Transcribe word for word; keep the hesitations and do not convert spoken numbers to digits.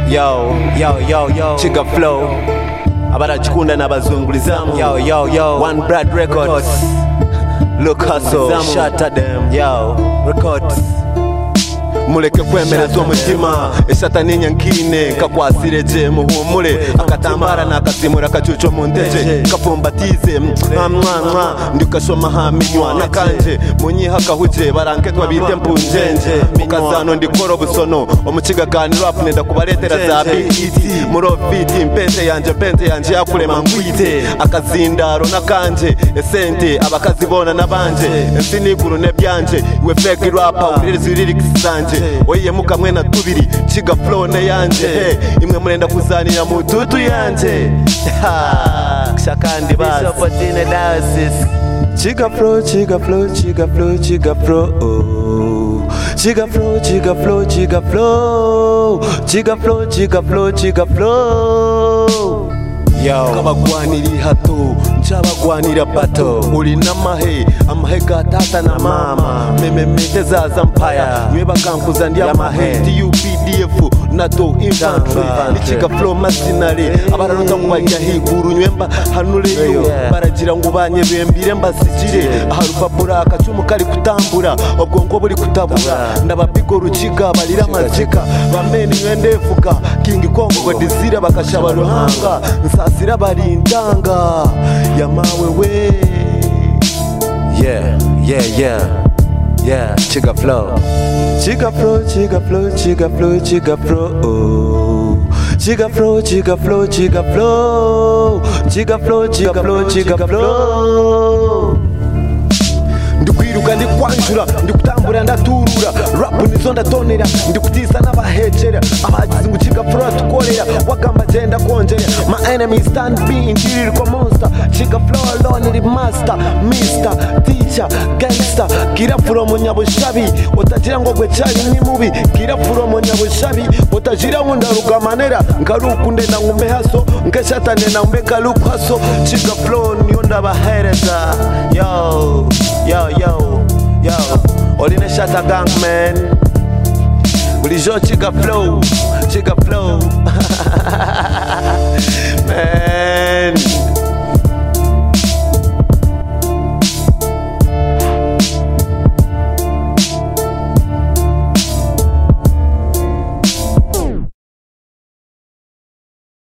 Yo, yo, yo, yo, Chiga Flow. Abarachikunda n'abazungulizamu. Yo, yo, yo, One Blood Records. Look hustle, shatter them. Yo, records. Muleke kwemereza umutima esatani nyankine kakwasireje muhumure akatambara nakazimura kacuco mu ndeje kafumbatize mwa ndikashoma haminywa nakanje munyiha kahuje baranke twabite mpunjenje mukazano ndikoro busono omukigaganiro rap nenda kubaretera za beat muro beat impente yanje pente yanje yakurema ngwite akazindaro nakanje esente abakazibona nabanje ensiniguru nebyanje we fake rapper uririza lyrics zanje oye mukamwe na tubiri Chiga Flow ne yanje hey, imwe murenda kuzanira mu tutu yanje shakandi basi opportunity analysis Chiga Flow Chiga Flow Chiga Flow Chiga Flow oh. Chiga Flow Chiga Flow Chiga Flow Chiga Flow Chiga Flow Chiga Flow Yo kabagwaniri hato nchabagwanira bato uri namahe amahe gatata na mama meme mete zaza mpaya nwe bakankuza ndi amahe T U P D F nato infantry Chiga Flow masinare abaranza ngwajya higuru nywemba hanureyo baragira ngo banyebembire mbasijire aharupapura akacumu kari kutambura obwonko buri kutabura ndabapigo ruciga balira mazika bameni nwendefuka King Kongo ngo dizira bakashaba ruhanga nsasira barindanga yamawe we yeah yeah yeah yeah Chiga Flow Chiga Flow Chiga Flow Chiga Flow Chiga Flow oh. Chiga Flow Chiga Flow Chiga Flow Chiga Flow Chiga Flow Chiga Flow ndikwiruka ndikwanjura ndikutambura ndaturura rap nizo ndatonera ndikutisa n'abahejera abagize ngo Chiga Flow tukorera wagamba genda konjera my enemy stand being kiri kwa monster Chiga Flow alone ni master mister teacher gangster kira from nyabushabi utagira ngo gwe cyari ni mubi kira from nyabushabi utagira ngo ndaruka manera ngarukunde na ngumbe haso nkeshatane na ngumbe kaluku haso Chiga Flow niyo ndabahereza yo yo yo yo Oline Shatter Gang man Bulijo Chiga Flow Chiga Flow man